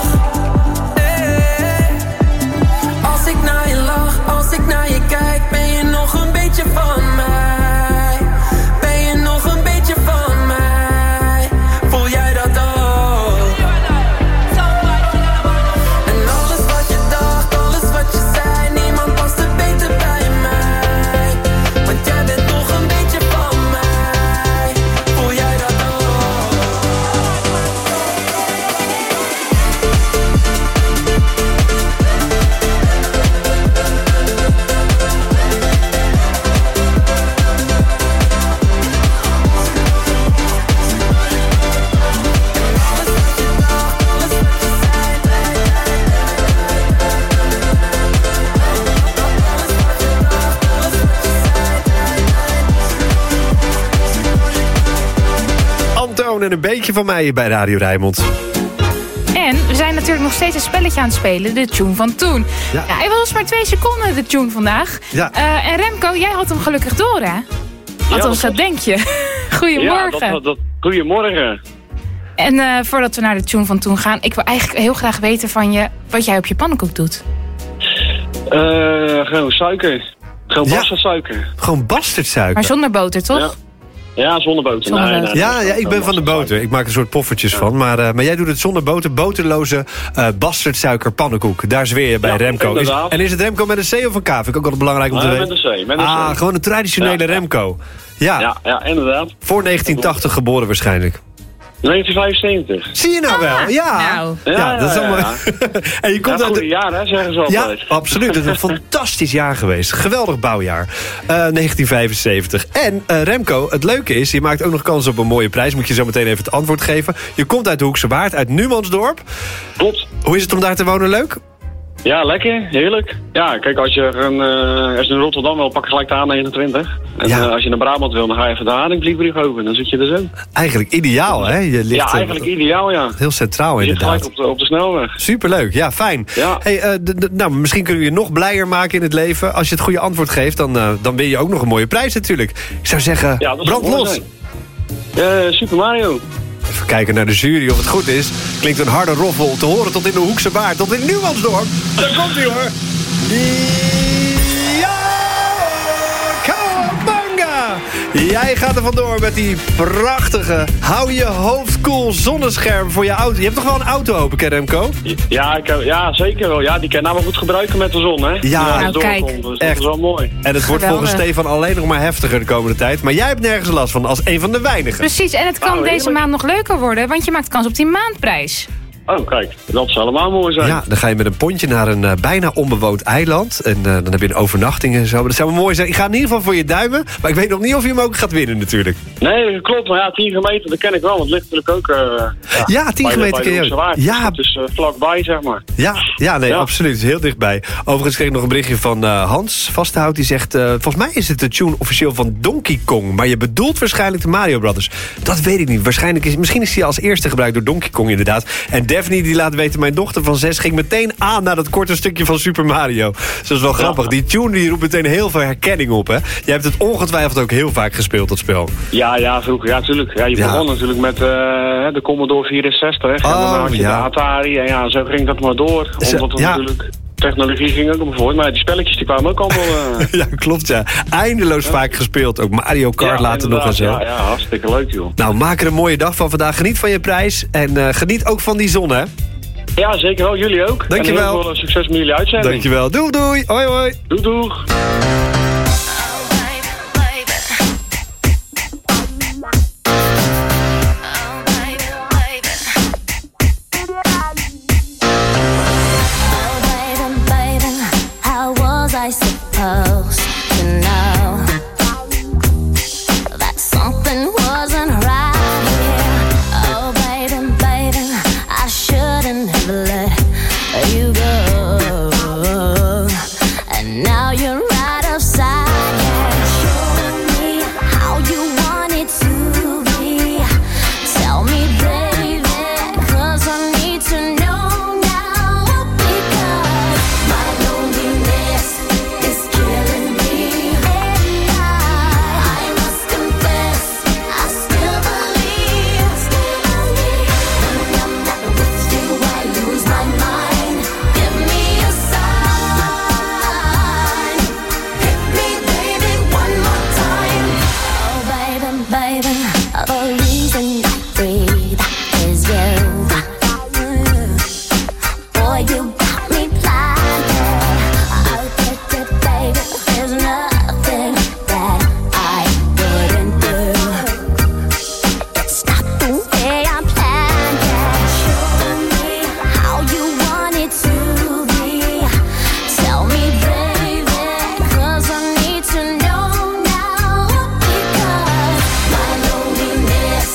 Als ik naar je lach, als ik naar je kijk, ben je nog een beetje van mij? Ben je nog een beetje van mij? Voel jij dat ook? En alles wat je dacht, alles wat je zei, niemand past er beter bij mij. Want jij bent nog een beetje van mij. Voel jij dat ook? Antoon en een beetje van mij hier bij Radio Rijnmond. En we zijn natuurlijk nog steeds een spelletje aan het spelen. De tune van toen. Ja. Ja, hij was maar 2 seconden, de tune vandaag. Ja. En Remco, jij had hem gelukkig door, hè? Althans, dat denk je. Goedemorgen. Ja, goedemorgen. En voordat we naar de tune van toen gaan... ik wil eigenlijk heel graag weten van je... wat jij op je pannenkoek doet. Gewoon suiker. Gewoon bastardsuiker. Gewoon bastardsuiker? Maar zonder boter, toch? Ja, zonder boter. Nee. Ja, ik ben van de boter. Ik maak er soort poffertjes van. Maar jij doet het zonder boter. Boterloze bastardsuiker pannenkoek. Daar zweer je bij Remco. En is het Remco met een C of een K? Vind ik ook altijd belangrijk om te weten. Met een C. Gewoon een traditionele Remco. Ja, inderdaad. Voor 1980 geboren waarschijnlijk. 1975. Zie je nou wel? Ja. Dat is allemaal... En je komt uit goede jaar, hè, zeggen ze altijd. Ja, absoluut. Het is een fantastisch jaar geweest. Geweldig bouwjaar. 1975. En Remco, het leuke is, je maakt ook nog kans op een mooie prijs. Moet je zo meteen even het antwoord geven. Je komt uit de Hoekse Waard, uit Numansdorp. Klopt. Hoe is het om daar te wonen? Leuk? Ja, lekker. Heerlijk. Ja, kijk, als je in Rotterdam wil, pak je gelijk de A29. En als je naar Brabant wil, dan ga je even de Haringvlietbrug over. Dan zit je er zo. Eigenlijk ideaal, hè? Je ligt, eigenlijk ideaal, ja. Heel centraal, inderdaad. Je zit gelijk op de snelweg. Superleuk, ja, fijn. Ja. Hey, nou, misschien kunnen we je nog blijer maken in het leven. Als je het goede antwoord geeft, dan win je ook nog een mooie prijs natuurlijk. Ik zou zeggen, brand los. Super Mario. Even kijken naar de jury of het goed is. Klinkt een harde roffel. Te horen tot in de Hoekse Waard. Tot in Numansdorp. Daar komt hij hoor. Ja! Cowabunga! Jij gaat er vandoor met die prachtige... hou je hoofd koel zonnescherm voor je auto. Je hebt toch wel een auto hoop ik, hè, Remco? Ja, zeker wel. Ja, die kan je nou wel goed gebruiken met de zon, hè? Ja, nou, kijk. Dus dat is wel mooi. En het wordt volgens Stefan alleen nog maar heftiger de komende tijd. Maar jij hebt nergens last van als een van de weinigen. Precies, en het kan deze maand nog leuker worden... want je maakt kans op die maandprijs. Oh, kijk, dat zou allemaal mooi zijn. Ja, dan ga je met een pontje naar een bijna onbewoond eiland. En dan heb je een overnachting en zo. Dat zou wel mooi zijn. Ik ga in ieder geval voor je duimen. Maar ik weet nog niet of je hem ook gaat winnen natuurlijk. Nee, klopt. Maar ja, 10 kilometer, dat ken ik wel. Want het ligt natuurlijk ook... 10 kilometer ken je. Ja. Dus vlakbij, zeg maar. Ja, absoluut. Heel dichtbij. Overigens kreeg ik nog een berichtje van Hans Vastenhout. Die zegt, volgens mij is het de tune officieel van Donkey Kong. Maar je bedoelt waarschijnlijk de Mario Brothers. Dat weet ik niet. Misschien is die als eerste gebruikt door Donkey Kong inderdaad. En Daphne die laat weten, mijn dochter van 6 ging meteen aan naar dat korte stukje van Super Mario. Dus dat is wel grappig. Die tune die roept meteen heel veel herkenning op, hè? Jij hebt het ongetwijfeld ook heel vaak gespeeld, dat spel. Ja, vroeger. Ja, natuurlijk. Ja, je begon natuurlijk met de Commodore 64. En dan had je de Atari. En ja, zo ging dat maar door. Omdat natuurlijk... Technologie ging ook om voort, maar die spelletjes die kwamen ook allemaal... Ja, klopt, ja. Eindeloos vaak gespeeld. Ook Mario Kart later nog en zo. Ja, hartstikke leuk, joh. Nou, maak er een mooie dag van vandaag. Geniet van je prijs en geniet ook van die zon, hè? Ja, zeker wel. Jullie ook. Dankjewel. En heel veel succes met jullie uitzending. Dankjewel. Doei. Hoi. Doeg. I supposed to know that something wasn't right here. Oh, baby, I shouldn't have let you go. And now you're right upside down. Show me how you want it to be. Tell me, baby, 'cause I need to know now. Because my loneliness is killing me, and I must confess, I still believe. When I'm not with you, I lose my mind. Give me a sign. Hit me, baby, one more time. Oh, baby, the reason I breathe is you. Boy, you got me blinded. I'll get it, baby. There's nothing that I wouldn't do. It's not the way I planned it. Show me how you want it to be. Tell me, baby, 'cause I need to know now. Because my loneliness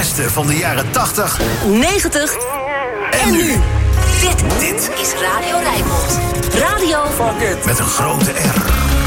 beste van de jaren 80, 90 en nu. Dit is Radio Rijnmond. Radio met een grote R.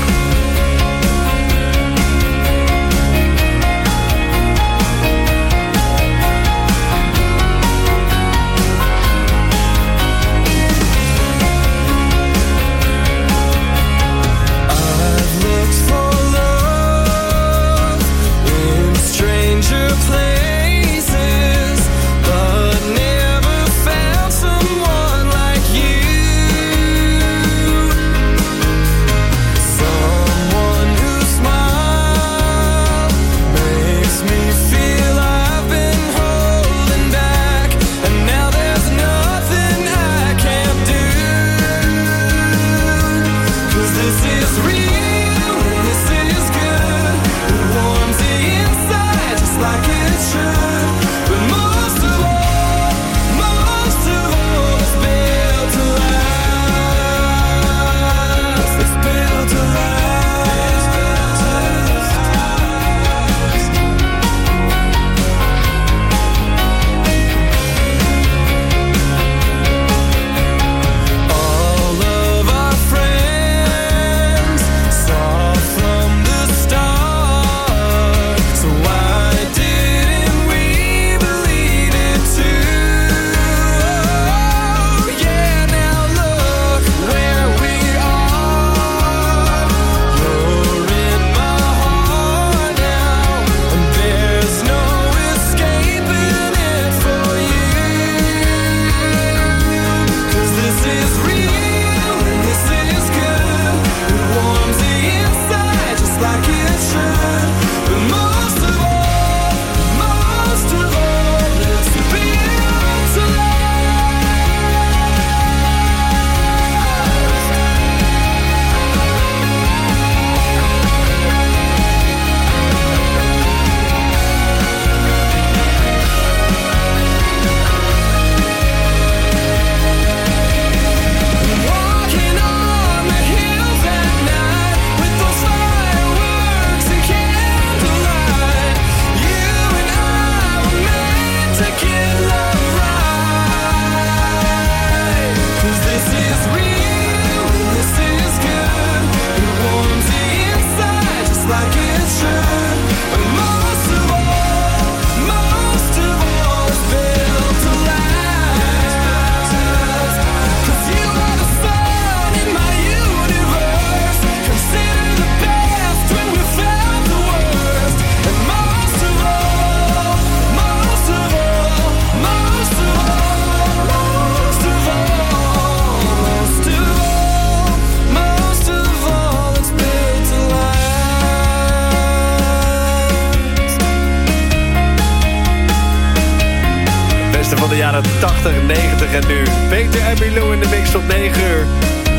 Van de jaren 80, 90 en nu. Peter en Milou in de mix tot 9 uur.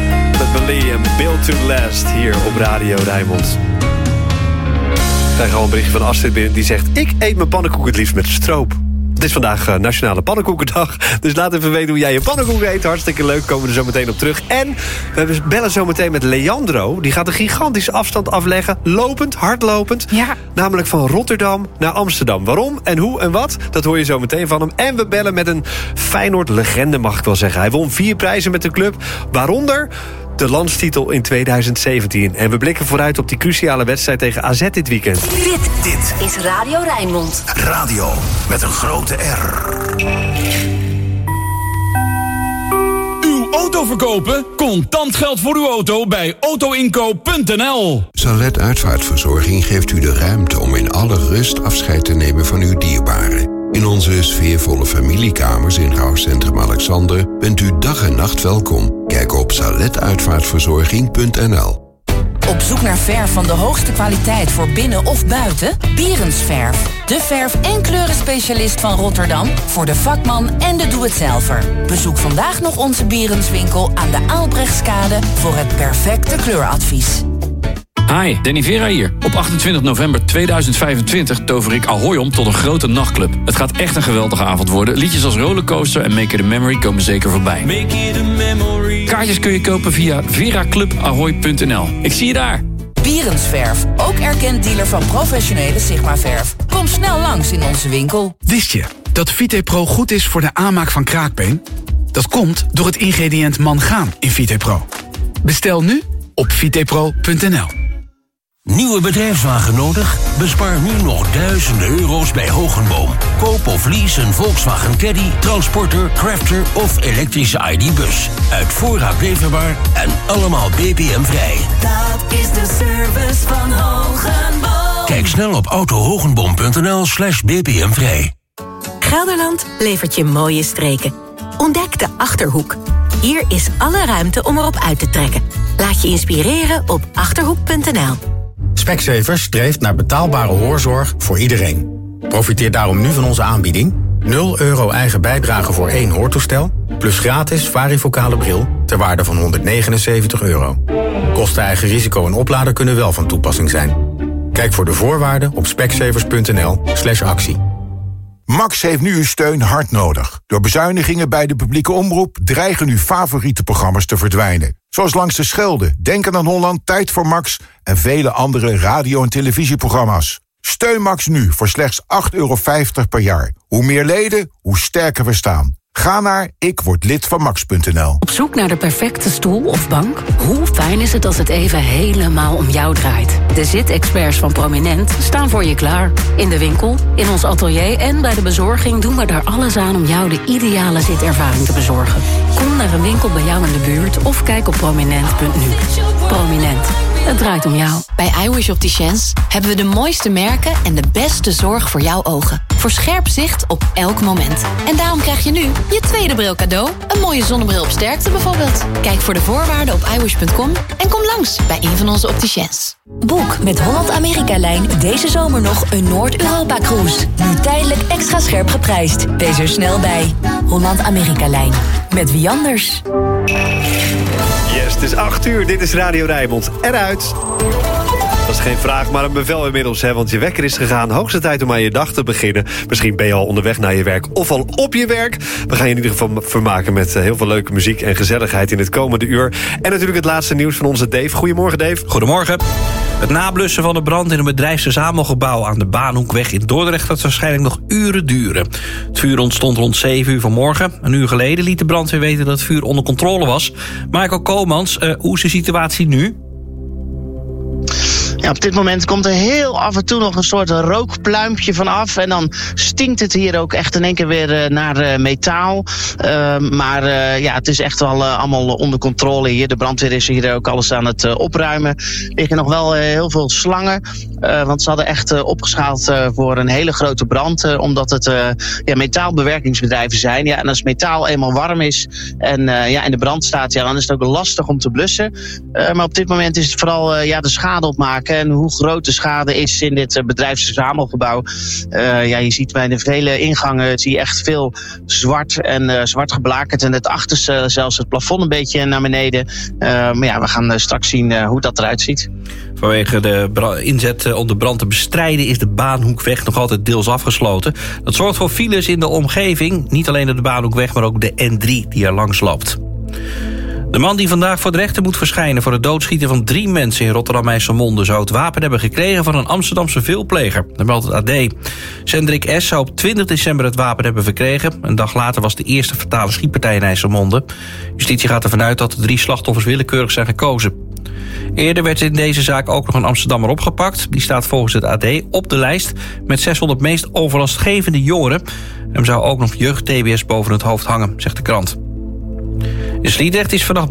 Met Malie en Built to Last hier op Radio Rijnmond. Ik krijg al een berichtje van Astrid binnen die zegt: ik eet mijn pannenkoek het liefst met stroop. Het is vandaag Nationale Pannenkoekendag. Dus laat even weten hoe jij je pannenkoeken eet. Hartstikke leuk, komen we er zo meteen op terug. En we bellen zo meteen met Leandro. Die gaat een gigantische afstand afleggen. Lopend, hardlopend. Ja. Namelijk van Rotterdam naar Amsterdam. Waarom en hoe en wat, dat hoor je zo meteen van hem. En we bellen met een Feyenoord-legende, mag ik wel zeggen. Hij won 4 prijzen met de club. Waaronder de landstitel in 2017. En we blikken vooruit op die cruciale wedstrijd tegen AZ dit weekend. Dit is Radio Rijnmond. Radio met een grote R. Uw auto verkopen? Contant geld voor uw auto bij autoinkoop.nl. Salet Uitvaartverzorging geeft u de ruimte om in alle rust afscheid te nemen van uw dierbaren. In onze sfeervolle familiekamers in Rouwcentrum Alexander bent u dag en nacht welkom. Kijk op saletuitvaartverzorging.nl. Op zoek naar verf van de hoogste kwaliteit voor binnen of buiten? Bierensverf. De verf- en kleurenspecialist van Rotterdam voor de vakman en de doe-het-zelver. Bezoek vandaag nog onze Bierenswinkel aan de Aalbrechtskade voor het perfecte kleuradvies. Hi, Danny Vera hier. Op 28 november 2025 tover ik Ahoy om tot een grote nachtclub. Het gaat echt een geweldige avond worden. Liedjes als Rollercoaster en Make It a Memory komen zeker voorbij. Kaartjes kun je kopen via veraclubahoy.nl. Ik zie je daar. Bierensverf, ook erkend dealer van professionele Sigma-verf. Kom snel langs in onze winkel. Wist je dat VitePro goed is voor de aanmaak van kraakbeen? Dat komt door het ingrediënt mangaan in VitePro. Bestel nu op vitepro.nl. Nieuwe bedrijfswagen nodig? Bespaar nu nog duizenden euro's bij Hogenboom. Koop of lease een Volkswagen Caddy, Transporter, Crafter of elektrische ID-bus. Uit voorraad leverbaar en allemaal BPM-vrij. Dat is de service van Hogenboom. Kijk snel op autohogenboom.nl/BPM-vrij. Gelderland levert je mooie streken. Ontdek de Achterhoek. Hier is alle ruimte om erop uit te trekken. Laat je inspireren op achterhoek.nl. Specsavers streeft naar betaalbare hoorzorg voor iedereen. Profiteer daarom nu van onze aanbieding. €0 eigen bijdrage voor 1 hoortoestel, plus gratis varifocale bril ter waarde van €179. Kosten eigen risico en oplader kunnen wel van toepassing zijn. Kijk voor de voorwaarden op specsavers.nl/actie. Max heeft nu uw steun hard nodig. Door bezuinigingen bij de publieke omroep dreigen uw favoriete programma's te verdwijnen. Zoals Langs de Schelde, Denken aan Holland, Tijd voor Max en vele andere radio- en televisieprogramma's. Steun Max nu voor slechts €8,50 per jaar. Hoe meer leden, hoe sterker we staan. Ga naar ikwordlidvanmax.nl. Op zoek naar de perfecte stoel of bank? Hoe fijn is het als het even helemaal om jou draait? De zitexperts van Prominent staan voor je klaar. In de winkel, in ons atelier en bij de bezorging doen we er alles aan om jou de ideale zitervaring te bezorgen. Kom naar een winkel bij jou in de buurt of kijk op prominent.nu. Prominent, het draait om jou. Bij iWish Opticians hebben we de mooiste merken en de beste zorg voor jouw ogen. Voor scherp zicht op elk moment. En daarom krijg je nu je tweede bril cadeau. Een mooie zonnebril op sterkte bijvoorbeeld. Kijk voor de voorwaarden op iWish.com en kom langs bij een van onze opticiens. Boek met Holland-Amerika-lijn deze zomer nog een Noord-Europa-cruise. Nu tijdelijk extra scherp geprijsd. Wees er snel bij. Holland-Amerika-lijn. Met wie anders? Yes, het is 8:00. Dit is Radio Rijnmond. Eruit. Dat is geen vraag, maar een bevel inmiddels, hè, want je wekker is gegaan. Hoogste tijd om aan je dag te beginnen. Misschien ben je al onderweg naar je werk of al op je werk. We gaan je in ieder geval vermaken met heel veel leuke muziek en gezelligheid in het komende uur. En natuurlijk het laatste nieuws van onze Dave. Goedemorgen, Dave. Goedemorgen. Het nablussen van de brand in een bedrijfsverzamelgebouw aan de Baanhoekweg in Dordrecht gaat waarschijnlijk nog uren duren. Het vuur ontstond rond 7 uur vanmorgen. Een uur geleden liet de brandweer weten dat het vuur onder controle was. Michael Komans, hoe is de situatie nu? Ja, op dit moment komt er heel af en toe nog een soort rookpluimpje van af. En dan stinkt het hier ook echt in één keer weer naar metaal. Maar het is echt wel allemaal onder controle hier. De brandweer is hier ook alles aan het opruimen. Er liggen nog wel heel veel slangen. Want ze hadden echt opgeschaald voor een hele grote brand. Omdat het metaalbewerkingsbedrijven zijn. Ja, en als metaal eenmaal warm is en in de brand staat, dan is het ook lastig om te blussen. Maar op dit moment is het vooral de schade opmaken. En hoe groot de schade is in dit bedrijfsverzamelgebouw. Je ziet bij de vele ingangen zie je echt veel zwart en zwart geblakerd. En het achterste zelfs het plafond een beetje naar beneden. We gaan straks zien hoe dat eruit ziet. Vanwege de inzet om de brand te bestrijden is de Baanhoekweg nog altijd deels afgesloten. Dat zorgt voor files in de omgeving. Niet alleen op de Baanhoekweg, maar ook de N3 die er langs loopt. De man die vandaag voor de rechter moet verschijnen voor het doodschieten van 3 mensen in Rotterdam-IJsselmonde zou het wapen hebben gekregen van een Amsterdamse veelpleger. Dat meldt het AD. Cendrik S. zou op 20 december het wapen hebben verkregen. Een dag later was de eerste fatale schietpartij in IJsselmonde. Justitie gaat ervan uit dat de 3 slachtoffers willekeurig zijn gekozen. Eerder werd in deze zaak ook nog een Amsterdammer opgepakt. Die staat volgens het AD op de lijst met 600 meest overlastgevende jongeren. Hem zou ook nog jeugd-TBS boven het hoofd hangen, zegt de krant. In Sliedrecht is vannacht